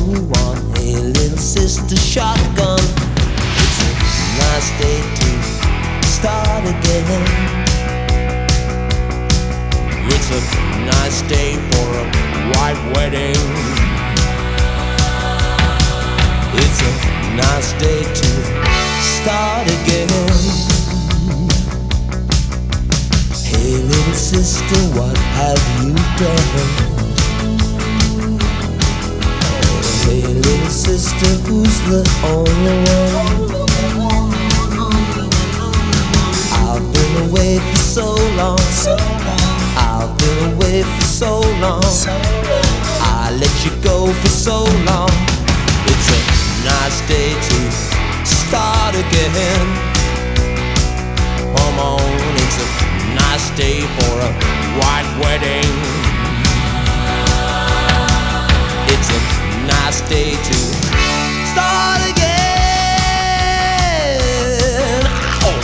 move on. Hey, little sister shotgun. It's a nice day to start again. It's a nice day for a white wedding. It's a nice day to start again. Hey, little sister, what have you done? Hey, little sister, who's the only one? I've been away for so long. I've been away for so long. I let you go for so long. It's a nice day to start again. Come on, it's a nice day for a white wedding. It's a nice day to start again. Ow!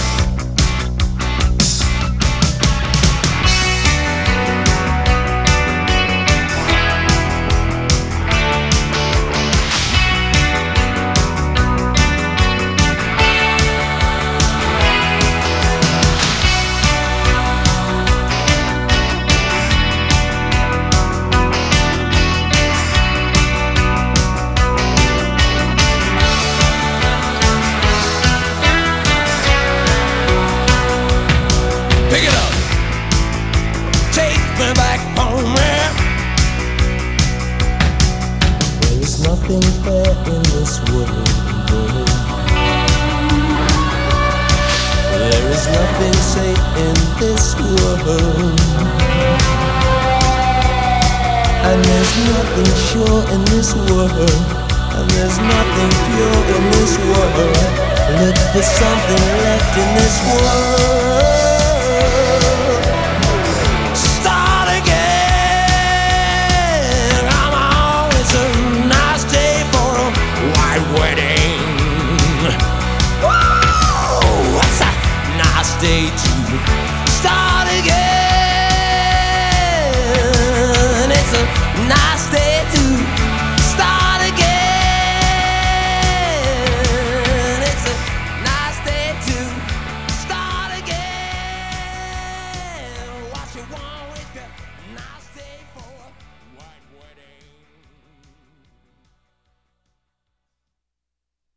Pick it up, take me back home, man. There is nothing fair in this world. There is nothing safe in this world. And there's nothing sure in this world. And there's nothing pure in this world. Look for something left in this world. Wedding. Whoa, what's a nice day to start again?